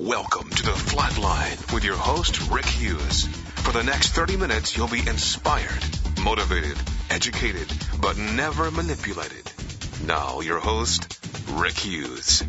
Welcome to the Flatline with your host, Rick Hughes. For the next 30 minutes, you'll be inspired, motivated, educated, but never manipulated. Now, your host, Rick Hughes.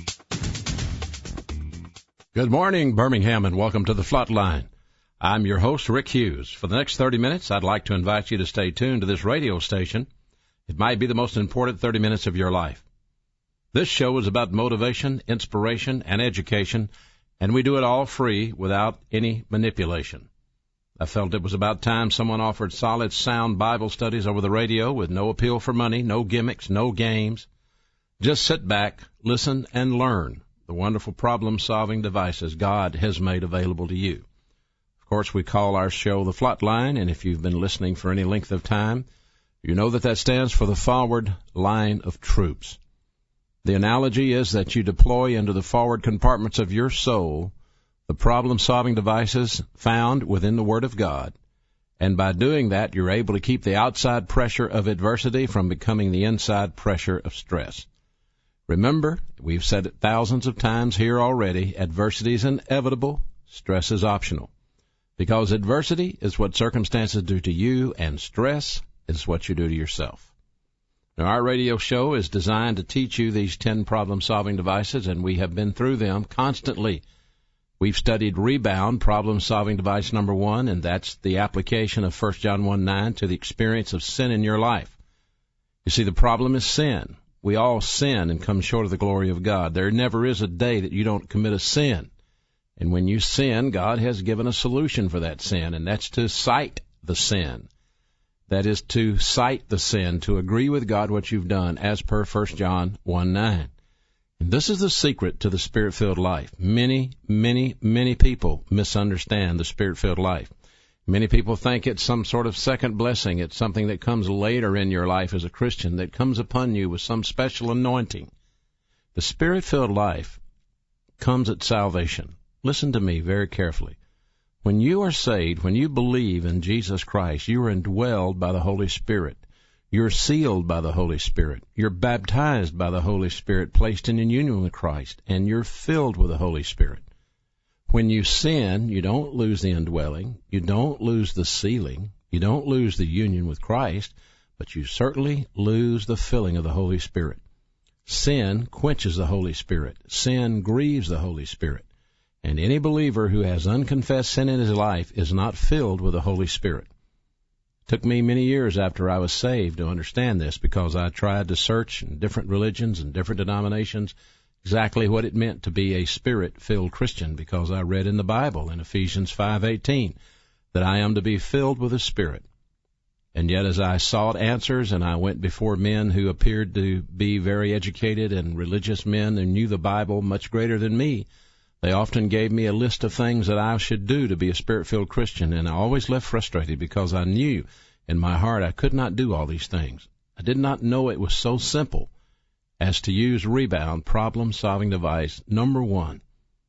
Good morning, Birmingham, and welcome to the Flatline. I'm your host, Rick Hughes. For the next 30 minutes, I'd like to invite you to stay tuned to this radio station. It might be the most important 30 minutes of your life. This show is about motivation, inspiration, and education, and we do it all free without any manipulation. I felt it was about time someone offered solid, sound Bible studies over the radio with no appeal for money, no gimmicks, no games. Just sit back, listen, and learn the wonderful problem-solving devices God has made available to you. Of course, we call our show the Flatline, and if you've been listening for any length of time, you know that stands for the forward line of troops. The analogy is that you deploy into the forward compartments of your soul the problem-solving devices found within the Word of God, and by doing that, you're able to keep the outside pressure of adversity from becoming the inside pressure of stress. Remember, we've said it thousands of times here already, adversity is inevitable, stress is optional. Because adversity is what circumstances do to you, and stress is what you do to yourself. Now, our radio show is designed to teach you these 10 problem-solving devices, and we have been through them constantly. We've studied Rebound, problem-solving device number 1, and that's the application of 1 John 1:9 to the experience of sin in your life. You see, the problem is sin. We all sin and come short of the glory of God. There never is a day that you don't commit a sin. And when you sin, God has given a solution for that sin, and that's to cite the sin. That is to cite the sin, to agree with God what you've done, as per 1 John 1:9. And this is the secret to the Spirit-filled life. Many people misunderstand the Spirit-filled life. Many people think it's some sort of second blessing. It's something that comes later in your life as a Christian, that comes upon you with some special anointing. The Spirit-filled life comes at salvation. Listen to me very carefully. When you are saved, when you believe in Jesus Christ, you are indwelled by the Holy Spirit. You're sealed by the Holy Spirit. You're baptized by the Holy Spirit, placed in union with Christ, and you're filled with the Holy Spirit. When you sin, you don't lose the indwelling. You don't lose the sealing. You don't lose the union with Christ, but you certainly lose the filling of the Holy Spirit. Sin quenches the Holy Spirit. Sin grieves the Holy Spirit. And any believer who has unconfessed sin in his life is not filled with the Holy Spirit. It took me many years after I was saved to understand this, because I tried to search in different religions and different denominations exactly what it meant to be a Spirit-filled Christian, because I read in the Bible in Ephesians 5:18 that I am to be filled with the Spirit. And yet as I sought answers and I went before men who appeared to be very educated and religious men and knew the Bible much greater than me, they often gave me a list of things that I should do to be a Spirit-filled Christian, and I always left frustrated because I knew in my heart I could not do all these things. I did not know it was so simple as to use Rebound, problem-solving device number 1.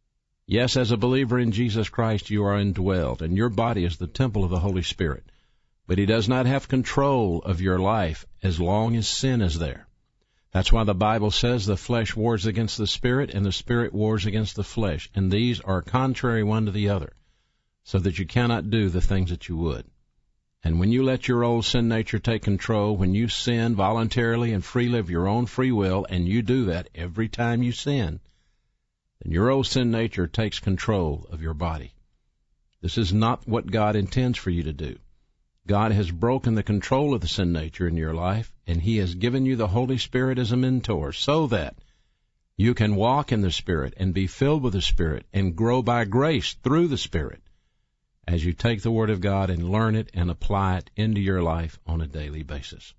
Yes, as a believer in Jesus Christ, you are indwelled, and your body is the temple of the Holy Spirit. But He does not have control of your life as long as sin is there. That's why the Bible says the flesh wars against the Spirit and the Spirit wars against the flesh, and these are contrary one to the other, so that you cannot do the things that you would. And when you let your old sin nature take control, when you sin voluntarily and freely of your own free will, and you do that every time you sin, then your old sin nature takes control of your body. This is not what God intends for you to do. God has broken the control of the sin nature in your life, and He has given you the Holy Spirit as a mentor so that you can walk in the Spirit and be filled with the Spirit and grow by grace through the Spirit as you take the Word of God and learn it and apply it into your life on a daily basis.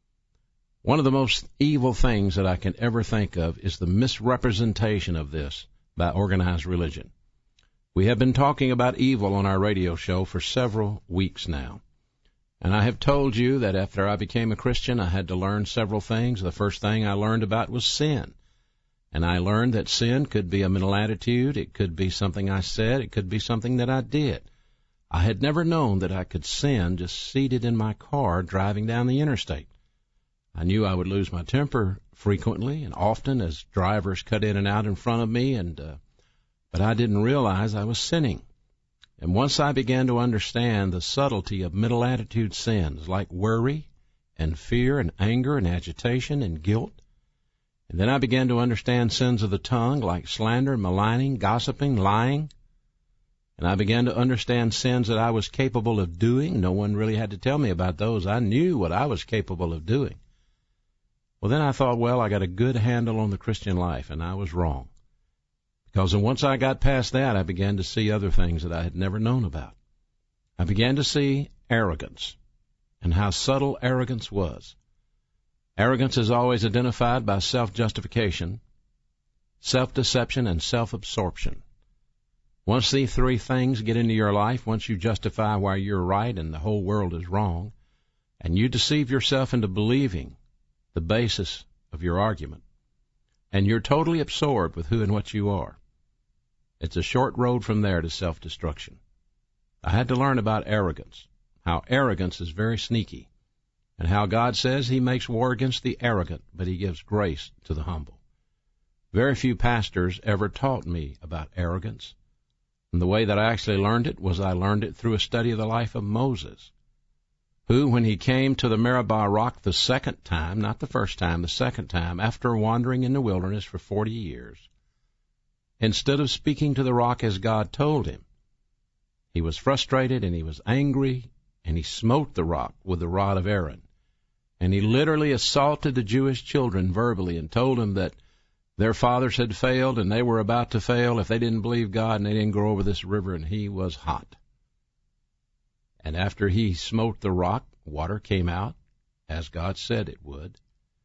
One of the most evil things that I can ever think of is the misrepresentation of this by organized religion. We have been talking about evil on our radio show for several weeks now. And I have told you that after I became a Christian, I had to learn several things. The first thing I learned about was sin. And I learned that sin could be a mental attitude. It could be something I said. It could be something that I did. I had never known that I could sin just seated in my car driving down the interstate. I knew I would lose my temper frequently and often as drivers cut in and out in front of me and but I didn't realize I was sinning. And once I began to understand the subtlety of middle attitude sins like worry and fear and anger and agitation and guilt, and then I began to understand sins of the tongue like slander, maligning, gossiping, lying, and I began to understand sins that I was capable of doing. No one really had to tell me about those. I knew what I was capable of doing. Well, then I thought, well, I got a good handle on the Christian life, and I was wrong. Because once I got past that, I began to see other things that I had never known about. I began to see arrogance and how subtle arrogance was. Arrogance is always identified by self-justification, self-deception, and self-absorption. Once these three things get into your life, once you justify why you're right and the whole world is wrong, and you deceive yourself into believing the basis of your argument, and you're totally absorbed with who and what you are, it's a short road from there to self-destruction. I had to learn about arrogance, how arrogance is very sneaky, and how God says he makes war against the arrogant, but he gives grace to the humble. Very few pastors ever taught me about arrogance, and the way that I actually learned it was I learned it through a study of the life of Moses, who, when he came to the Meribah rock the second time, not the first time, the second time, after wandering in the wilderness for 40 years, instead of speaking to the rock as God told him, he was frustrated and he was angry, and he smote the rock with the rod of Aaron. And he literally assaulted the Jewish children verbally and told them that their fathers had failed and they were about to fail if they didn't believe God and they didn't go over this river, and he was hot. And after he smote the rock, water came out, as God said it would.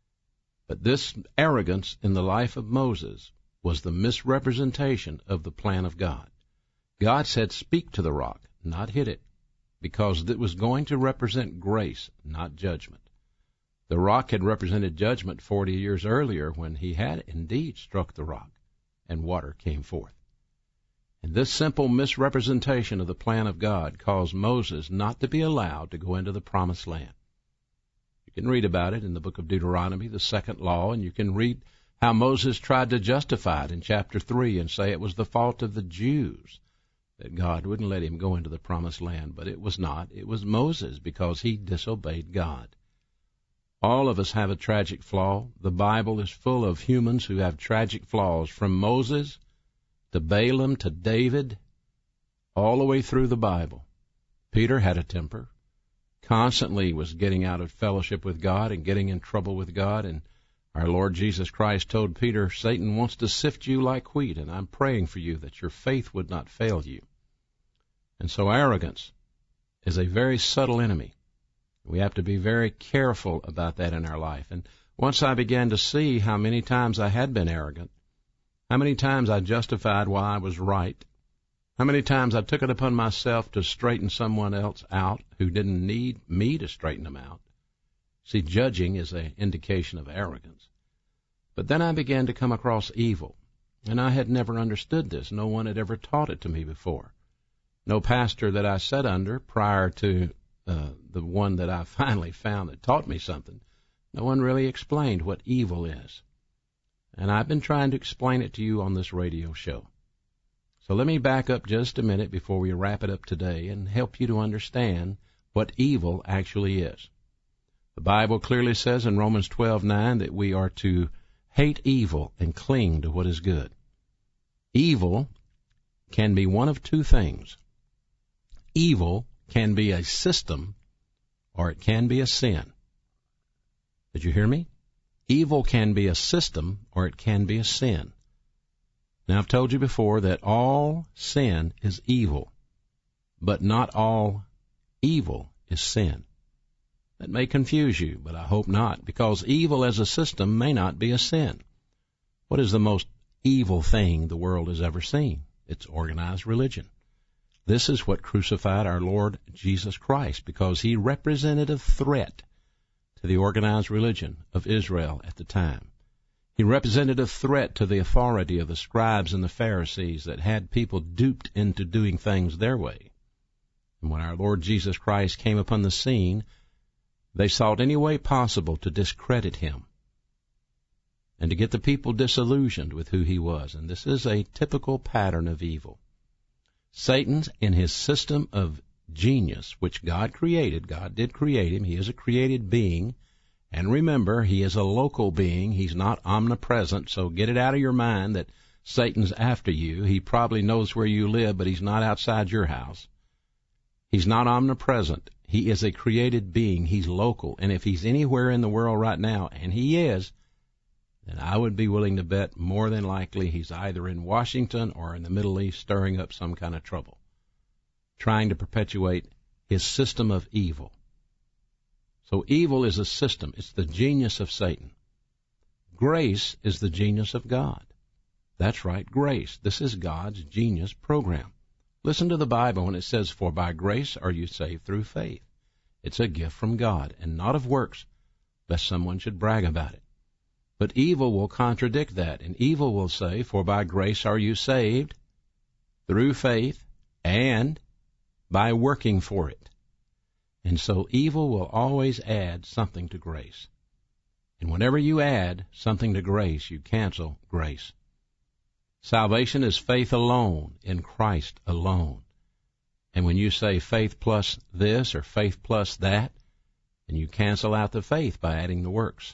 But this arrogance in the life of Moses was the misrepresentation of the plan of God. God said, speak to the rock, not hit it, because it was going to represent grace, not judgment. The rock had represented judgment 40 years earlier when he had indeed struck the rock, and water came forth. And this simple misrepresentation of the plan of God caused Moses not to be allowed to go into the promised land. You can read about it in the book of Deuteronomy, the second law, and you can read how Moses tried to justify it in chapter 3 and say it was the fault of the Jews that God wouldn't let him go into the promised land. But it was not. It was Moses, because he disobeyed God. All of us have a tragic flaw. The Bible is full of humans who have tragic flaws, from Moses to Balaam to David, all the way through the Bible. Peter had a temper, constantly was getting out of fellowship with God and getting in trouble with God, and our Lord Jesus Christ told Peter, Satan wants to sift you like wheat, and I'm praying for you that your faith would not fail you. And so arrogance is a very subtle enemy. We have to be very careful about that in our life. And once I began to see how many times I had been arrogant, how many times I justified why I was right, how many times I took it upon myself to straighten someone else out who didn't need me to straighten them out. See, judging is an indication of arrogance. But then I began to come across evil, and I had never understood this. No one had ever taught it to me before. No pastor that I sat under prior to the one that I finally found that taught me something, no one really explained what evil is. And I've been trying to explain it to you on this radio show. So let me back up just a minute before we wrap it up today and help you to understand what evil actually is. The Bible clearly says in Romans 12:9 that we are to hate evil and cling to what is good. Evil can be one of two things. Evil can be a system, or it can be a sin. Did you hear me? Evil can be a system, or it can be a sin. Now, I've told you before that all sin is evil, but not all evil is sin. That may confuse you, but I hope not, because evil as a system may not be a sin. What is the most evil thing the world has ever seen? It's organized religion. This is what crucified our Lord Jesus Christ, because he represented a threat to the organized religion of Israel at the time. He represented a threat to the authority of the scribes and the Pharisees that had people duped into doing things their way. And when our Lord Jesus Christ came upon the scene, they sought any way possible to discredit him. and to get the people disillusioned with who he was. And this is a typical pattern of evil. Satan, in his system of genius, which God created, God did create him, he is a created being, and remember, he is a local being, he's not omnipresent, so get it out of your mind that Satan's after you. He probably knows where you live, but he's not outside your house. He's not omnipresent. He is a created being. He's local. And if he's anywhere in the world right now, and he is, then I would be willing to bet more than likely he's either in Washington or in the Middle East stirring up some kind of trouble, trying to perpetuate his system of evil. So evil is a system. It's the genius of Satan. Grace is the genius of God. That's right, grace. This is God's genius program. Listen to the Bible when it says, "For by grace are you saved through faith." It's a gift from God, and not of works, lest someone should brag about it. But evil will contradict that, and evil will say, "For by grace are you saved through faith and by working for it." And so evil will always add something to grace. And whenever you add something to grace, you cancel grace. Salvation is faith alone, in Christ alone. And when you say faith plus this or faith plus that, then you cancel out the faith by adding the works.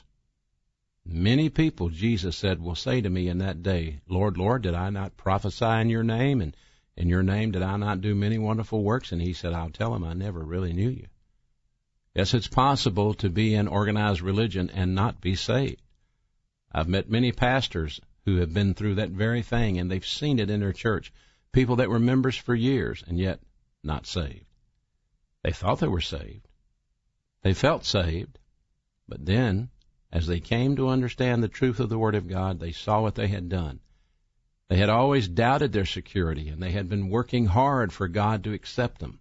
Many people, Jesus said, will say to me in that day, "Lord, Lord, did I not prophesy in your name? And in your name did I not do many wonderful works?" And he said, I'll tell them, "I never really knew you." Yes, it's possible to be in organized religion and not be saved. I've met many pastors who have been through that very thing, and they've seen it in their church. People that were members for years and yet not saved. They thought they were saved. They felt saved. But then, as they came to understand the truth of the Word of God, they saw what they had done. They had always doubted their security, and they had been working hard for God to accept them.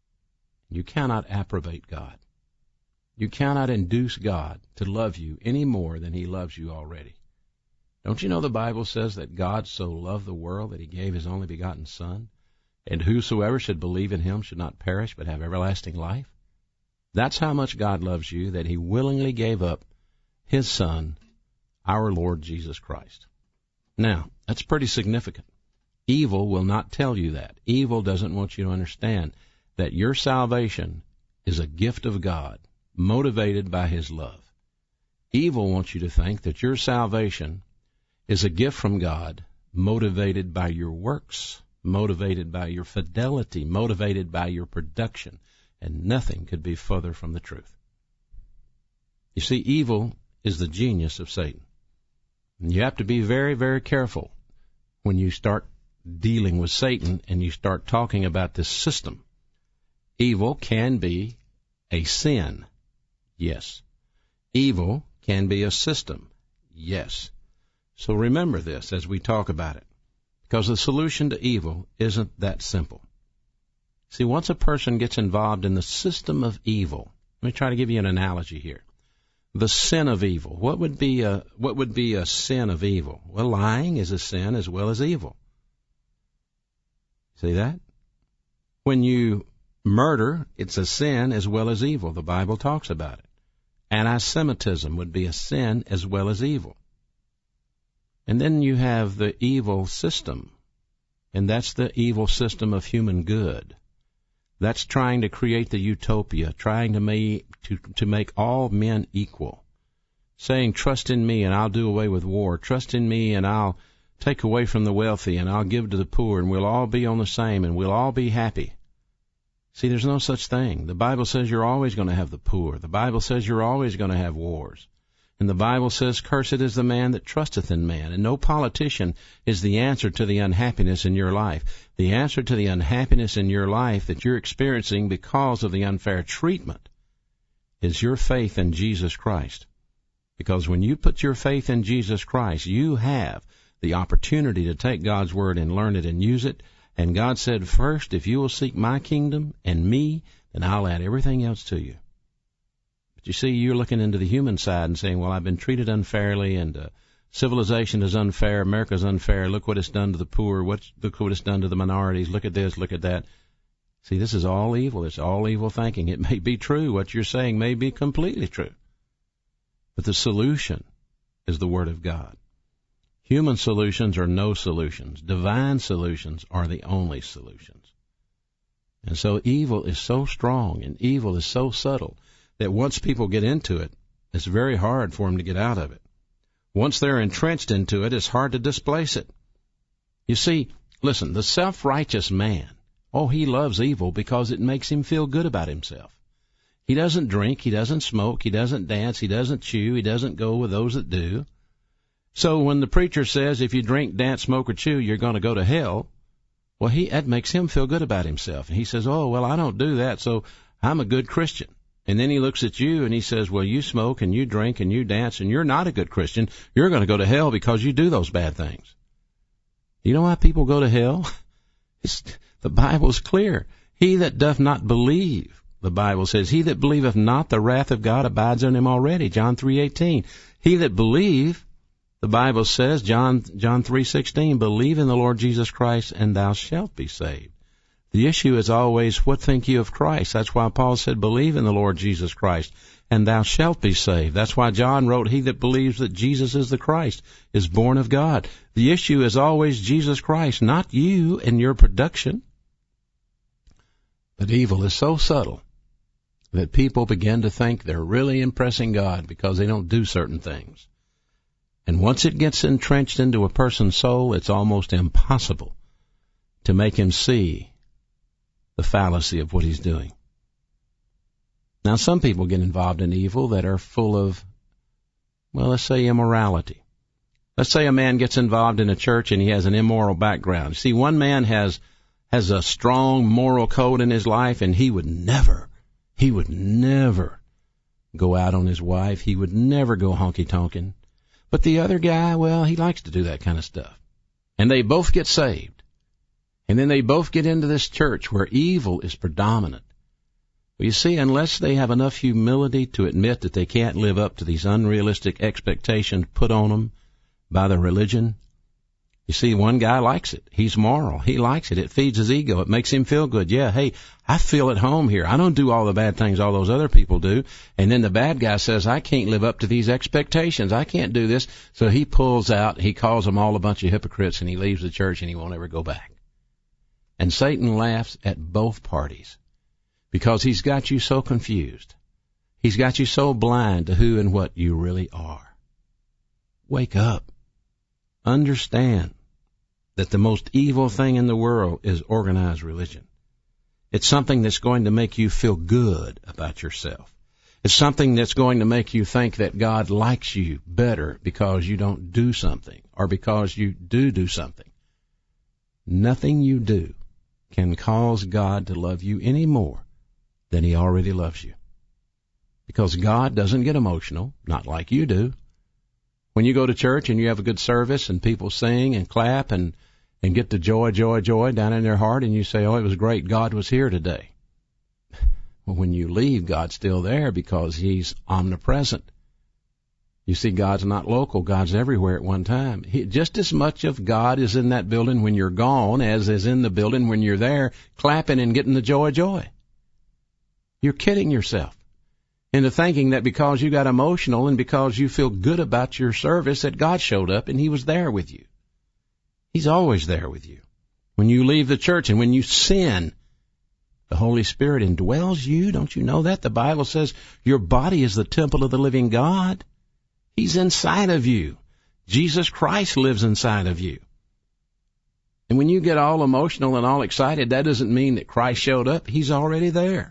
You cannot approbate God. You cannot induce God to love you any more than he loves you already. Don't you know the Bible says that God so loved the world that he gave his only begotten Son, and whosoever should believe in him should not perish but have everlasting life? That's how much God loves you, that he willingly gave up his Son, our Lord Jesus Christ. Now, that's pretty significant. Evil will not tell you that. Evil doesn't want you to understand that your salvation is a gift of God, motivated by his love. Evil wants you to think that your salvation is a gift from God, motivated by your works, motivated by your fidelity, motivated by your production, and nothing could be further from the truth. You see, evil is the genius of Satan. And you have to be very, very careful when you start dealing with Satan and you start talking about this system. Evil can be a sin. Yes. Evil can be a system. Yes. So remember this as we talk about it, because the solution to evil isn't that simple. See, once a person gets involved in the system of evil, let me try to give you an analogy here. The sin of evil. What would be a sin of evil? Well, lying is a sin as well as evil. See that? When you murder, it's a sin as well as evil. The Bible talks about it. Anti-Semitism would be a sin as well as evil. And then you have the evil system, and that's the evil system of human good. That's trying to create the utopia, trying to make all men equal, saying, "Trust in me and I'll do away with war. Trust in me and I'll take away from the wealthy and I'll give to the poor, and we'll all be on the same and we'll all be happy." See, there's no such thing. The Bible says you're always going to have the poor. The Bible says you're always going to have wars. And the Bible says, "Cursed is the man that trusteth in man." And no politician is the answer to the unhappiness in your life. The answer to the unhappiness in your life that you're experiencing because of the unfair treatment is your faith in Jesus Christ. Because when you put your faith in Jesus Christ, you have the opportunity to take God's Word and learn it and use it. And God said, "First, if you will seek my kingdom and me, then I'll add everything else to you." But you see, you're looking into the human side and saying, "Well, I've been treated unfairly, and civilization is unfair, America's unfair, look what it's done to the poor, look what it's done to the minorities, look at this, look at that." See, this is all evil. It's all evil thinking. It may be true. What you're saying may be completely true. But the solution is the Word of God. Human solutions are no solutions. Divine solutions are the only solutions. And so evil is so strong and evil is so subtle that once people get into it, it's very hard for them to get out of it. Once they're entrenched into it, it's hard to displace it. You see, listen, the self-righteous man, he loves evil because it makes him feel good about himself. He doesn't drink, he doesn't smoke, he doesn't dance, he doesn't chew, he doesn't go with those that do. So when the preacher says if you drink, dance, smoke, or chew, you're going to go to hell, well, that makes him feel good about himself. And he says, I don't do that, so I'm a good Christian. And then he looks at you and he says, well, you smoke and you drink and you dance and you're not a good Christian. You're going to go to hell because you do those bad things. You know why people go to hell? The Bible's clear. He that doth not believe, the Bible says, he that believeth not, the wrath of God abides on him already. John 3:18. He that believe, the Bible says, John 3:16, believe in the Lord Jesus Christ and thou shalt be saved. The issue is always, what think you of Christ? That's why Paul said, believe in the Lord Jesus Christ and thou shalt be saved. That's why John wrote, he that believes that Jesus is the Christ is born of God. The issue is always Jesus Christ, not you and your production. But evil is so subtle that people begin to think they're really impressing God because they don't do certain things. And once it gets entrenched into a person's soul, it's almost impossible to make him see the fallacy of what he's doing. Now, some people get involved in evil that are full of, let's say immorality. Let's say a man gets involved in a church and he has an immoral background. See, one man has a strong moral code in his life, and he would never go out on his wife. He would never go honky-tonkin'. But the other guy, he likes to do that kind of stuff. And they both get saved. And then they both get into this church where evil is predominant. Well, you see, unless they have enough humility to admit that they can't live up to these unrealistic expectations put on them by the religion, you see, one guy likes it. He's moral. He likes it. It feeds his ego. It makes him feel good. Yeah, hey, I feel at home here. I don't do all the bad things all those other people do. And then the bad guy says, I can't live up to these expectations. I can't do this. So he pulls out, he calls them all a bunch of hypocrites, and he leaves the church and he won't ever go back. And Satan laughs at both parties because he's got you so confused. He's got you so blind to who and what you really are. Wake up. Understand that the most evil thing in the world is organized religion. It's something that's going to make you feel good about yourself. It's something that's going to make you think that God likes you better because you don't do something or because you do something. Nothing you do can cause God to love you any more than he already loves you. Because God doesn't get emotional, not like you do. When you go to church and you have a good service and people sing and clap and get the joy down in their heart, and you say, it was great, God was here today. Well, when you leave, God's still there because he's omnipresent. You see, God's not local. God's everywhere at one time. Just as much of God is in that building when you're gone as is in the building when you're there clapping and getting the joy. You're kidding yourself into thinking that because you got emotional and because you feel good about your service that God showed up and he was there with you. He's always there with you. When you leave the church and when you sin, the Holy Spirit indwells you. Don't you know that? The Bible says your body is the temple of the living God. He's inside of you. Jesus Christ lives inside of you. And when you get all emotional and all excited, that doesn't mean that Christ showed up. He's already there.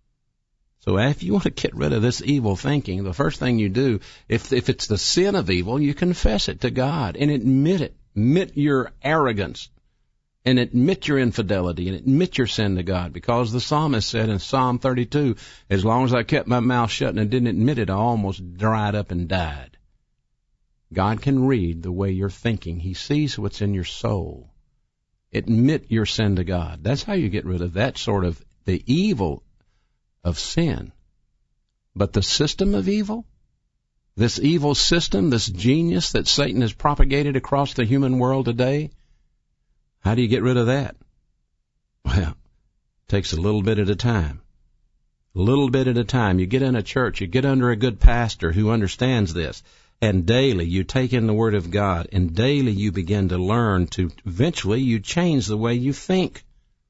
So if you want to get rid of this evil thinking, the first thing you do, if it's the sin of evil, you confess it to God and admit it. Admit your arrogance and admit your infidelity and admit your sin to God. Because the psalmist said in Psalm 32, as long as I kept my mouth shut and I didn't admit it, I almost dried up and died. God can read the way you're thinking. He sees what's in your soul. Admit your sin to God. That's how you get rid of that sort of the evil of sin. But the system of evil, this evil system, this genius that Satan has propagated across the human world today, how do you get rid of that? Well, it takes a little bit at a time. A little bit at a time. You get in a church, you get under a good pastor who understands this, and daily you take in the Word of God, and daily you begin to learn to eventually you change the way you think.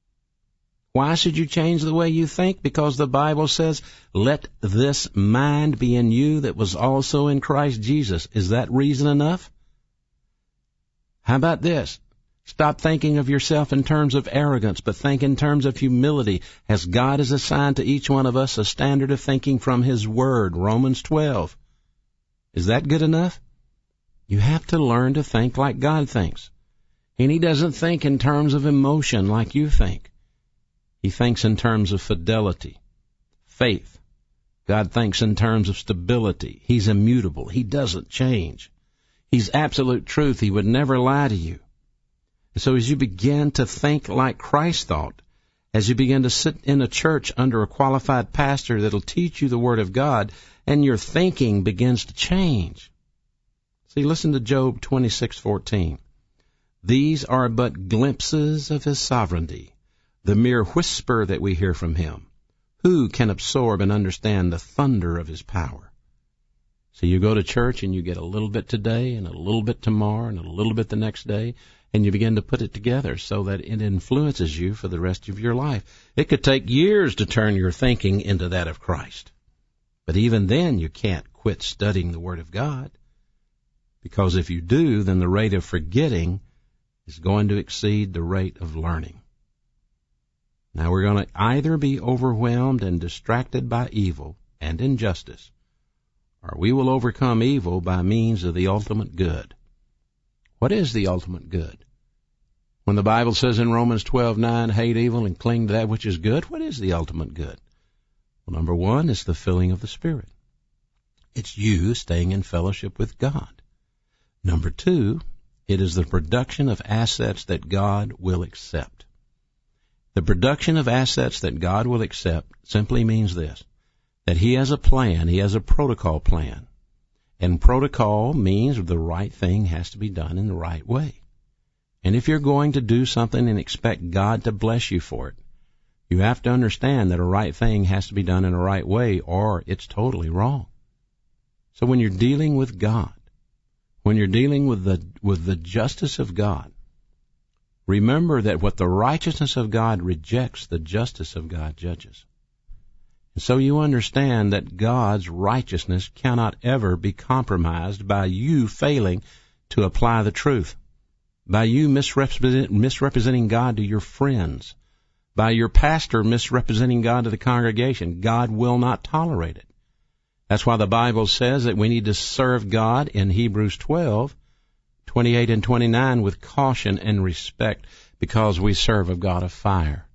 Why should you change the way you think? Because the Bible says, let this mind be in you that was also in Christ Jesus. Is that reason enough? How about this? Stop thinking of yourself in terms of arrogance, but think in terms of humility, as God has assigned to each one of us a standard of thinking from His Word, Romans 12. Is that good enough? You have to learn to think like God thinks. And He doesn't think in terms of emotion like you think. He thinks in terms of fidelity, faith. God thinks in terms of stability. He's immutable. He doesn't change. He's absolute truth. He would never lie to you. So as you begin to think like Christ thought, as you begin to sit in a church under a qualified pastor that'll teach you the Word of God, and your thinking begins to change. See, listen to Job 26:14. These are but glimpses of His sovereignty, the mere whisper that we hear from Him. Who can absorb and understand the thunder of His power? So you go to church and you get a little bit today and a little bit tomorrow and a little bit the next day, and you begin to put it together so that it influences you for the rest of your life. It could take years to turn your thinking into that of Christ. But even then, you can't quit studying the Word of God, because if you do, then the rate of forgetting is going to exceed the rate of learning. Now, we're going to either be overwhelmed and distracted by evil and injustice, or we will overcome evil by means of the ultimate good. What is the ultimate good? When the Bible says in Romans 12:9, hate evil and cling to that which is good, what is the ultimate good? Well, number one is the filling of the Spirit. It's you staying in fellowship with God. Number two, it is the production of assets that God will accept. The production of assets that God will accept simply means this, that He has a plan, He has a protocol plan. And protocol means the right thing has to be done in the right way. And if you're going to do something and expect God to bless you for it, you have to understand that a right thing has to be done in a right way, or it's totally wrong. So when you're dealing with God, when you're dealing with the justice of God, remember that what the righteousness of God rejects, the justice of God judges. And so you understand that God's righteousness cannot ever be compromised by you failing to apply the truth, by you misrepresenting God to your friends, by your pastor misrepresenting God to the congregation. God will not tolerate it. That's why the Bible says that we need to serve God in Hebrews 12:28 and 29 with caution and respect, because we serve a God of fire.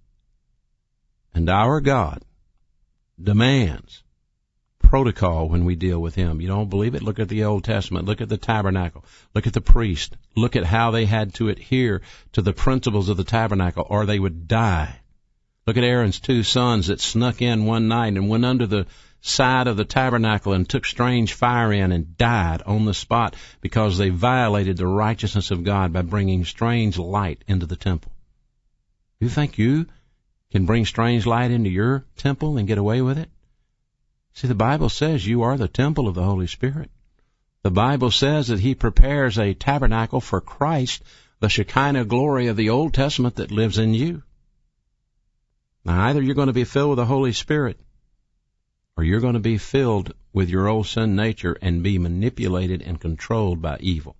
And our God demands protocol when we deal with Him. You don't believe it? Look at the Old Testament. Look at the tabernacle. Look at the priest. Look at how they had to adhere to the principles of the tabernacle, or they would die. Look at Aaron's two sons that snuck in one night and went under the side of the tabernacle and took strange fire in and died on the spot because they violated the righteousness of God by bringing strange light into the temple. You think you can bring strange light into your temple and get away with it? See, the Bible says you are the temple of the Holy Spirit. The Bible says that He prepares a tabernacle for Christ, the Shekinah glory of the Old Testament that lives in you. Now, either you're going to be filled with the Holy Spirit, or you're going to be filled with your old sin nature and be manipulated and controlled by evil.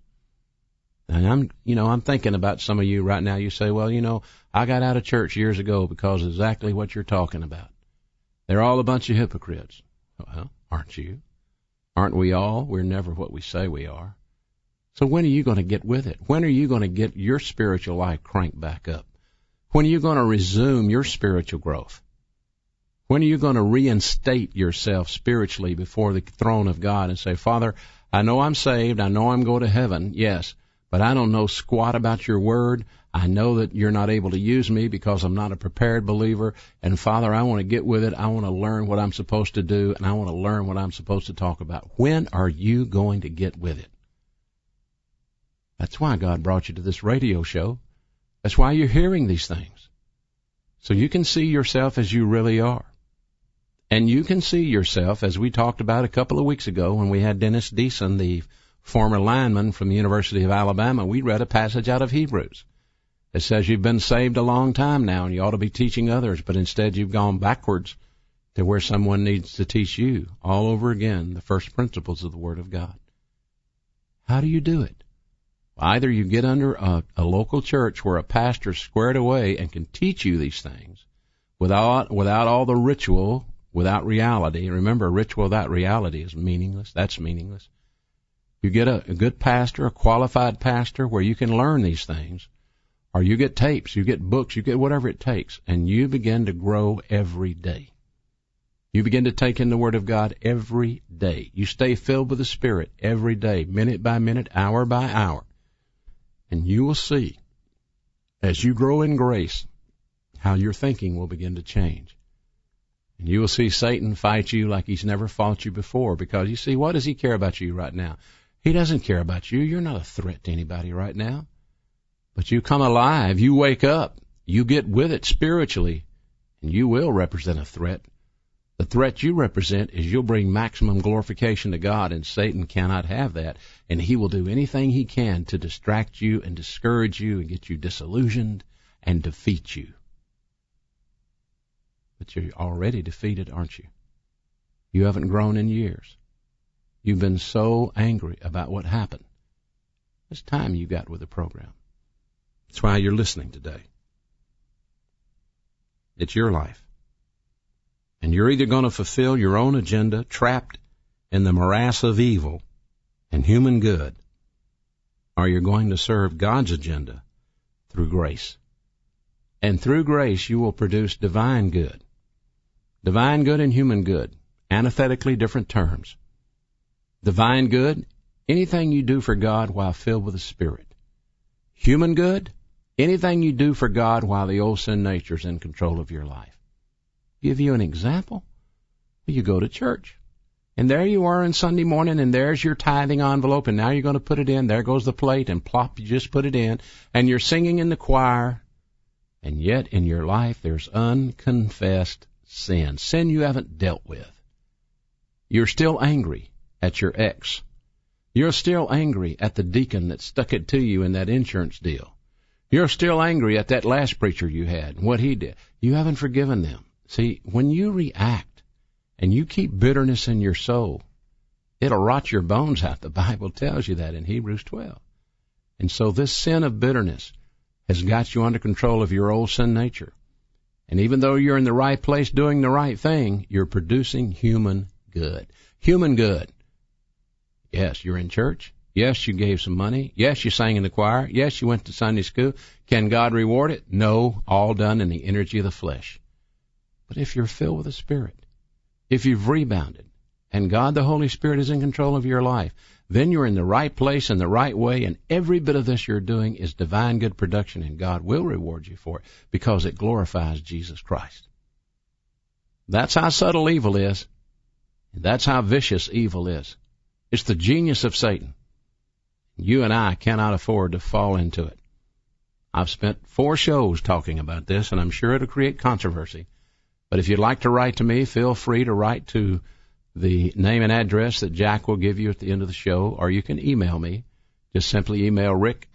And I'm thinking about some of you right now. You say, well, I got out of church years ago because of exactly what you're talking about. They're all a bunch of hypocrites. Well, aren't you? Aren't we all? We're never what we say we are. So when are you going to get with it? When are you going to get your spiritual life cranked back up? When are you going to resume your spiritual growth? When are you going to reinstate yourself spiritually before the throne of God and say, Father, I know I'm saved. I know I'm going to heaven. Yes, but I don't know squat about your word. I know that you're not able to use me because I'm not a prepared believer. And Father, I want to get with it. I want to learn what I'm supposed to do, and I want to learn what I'm supposed to talk about. When are you going to get with it? That's why God brought you to this radio show. That's why you're hearing these things. So you can see yourself as you really are. And you can see yourself, as we talked about a couple of weeks ago when we had Dennis Deason, the former lineman from the University of Alabama, we read a passage out of Hebrews. It says you've been saved a long time now and you ought to be teaching others, but instead you've gone backwards to where someone needs to teach you all over again the first principles of the Word of God. How do you do it? Either you get under a local church where a pastor's squared away and can teach you these things without all the ritual, without reality. Remember, a ritual without reality is meaningless. That's meaningless. You get a good pastor, a qualified pastor where you can learn these things, or you get tapes, you get books, you get whatever it takes, and you begin to grow every day. You begin to take in the Word of God every day. You stay filled with the Spirit every day, minute by minute, hour by hour. And you will see, as you grow in grace, how your thinking will begin to change. And you will see Satan fight you like he's never fought you before, because you see, what does he care about you right now? He doesn't care about you. You're not a threat to anybody right now. But you come alive, you wake up, you get with it spiritually, and you will represent a threat. The threat you represent is you'll bring maximum glorification to God, and Satan cannot have that. And he will do anything he can to distract you and discourage you and get you disillusioned and defeat you. But you're already defeated, aren't you? You haven't grown in years. You've been so angry about what happened. It's time you got with the program. That's why you're listening today. It's your life. And you're either going to fulfill your own agenda, trapped in the morass of evil and human good, or you're going to serve God's agenda through grace. And through grace, you will produce divine good. Divine good and human good, antithetically different terms. Divine good, anything you do for God while filled with the Spirit. Human good, anything you do for God while the old sin nature is in control of your life. Give you an example. You go to church, and there you are on Sunday morning, and there's your tithing envelope, and now you're going to put it in. There goes the plate, and plop, you just put it in, and you're singing in the choir, and yet in your life there's unconfessed sin you haven't dealt with. You're still angry at your ex. You're still angry at the deacon that stuck it to you in that insurance deal. You're still angry at that last preacher you had and what he did. You haven't forgiven them. See, when you react and you keep bitterness in your soul, it'll rot your bones out. The Bible tells you that in Hebrews 12. And so this sin of bitterness has got you under control of your old sin nature. And even though you're in the right place doing the right thing, you're producing human good. Human good. Yes, you're in church. Yes, you gave some money. Yes, you sang in the choir. Yes, you went to Sunday school. Can God reward it? No, all done in the energy of the flesh. But if you're filled with the Spirit, if you've rebounded, and God the Holy Spirit is in control of your life, then you're in the right place in the right way, and every bit of this you're doing is divine good production, and God will reward you for it because it glorifies Jesus Christ. That's how subtle evil is. That's how vicious evil is. It's the genius of Satan. You and I cannot afford to fall into it. I've spent 4 shows talking about this, and I'm sure it'll create controversy. But if you'd like to write to me, feel free to write to the name and address that Jack will give you at the end of the show, or you can email me. Just simply email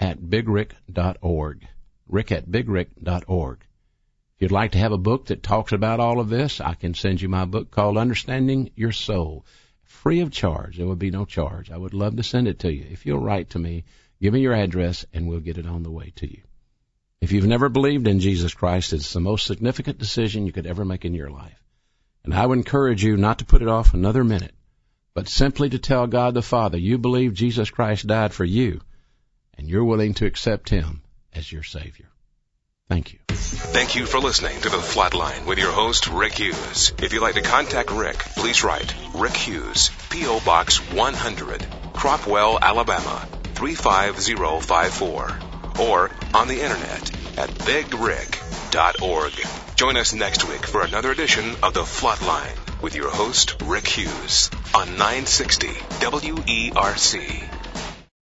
rick@bigrick.org. rick@bigrick.org. If you'd like to have a book that talks about all of this, I can send you my book called Understanding Your Soul, free of charge. There would be no charge. I would love to send it to you. If you'll write to me, give me your address, and we'll get it on the way to you. If you've never believed in Jesus Christ, it's the most significant decision you could ever make in your life. And I would encourage you not to put it off another minute, but simply to tell God the Father you believe Jesus Christ died for you, and you're willing to accept Him as your Savior. Thank you. Thank you for listening to The Flatline with your host, Rick Hughes. If you'd like to contact Rick, please write Rick Hughes, P.O. Box 100, Cropwell, Alabama, 35054. Or on the internet at bigrick.org. Join us next week for another edition of The Flatline with your host, Rick Hughes, on 960 WERC.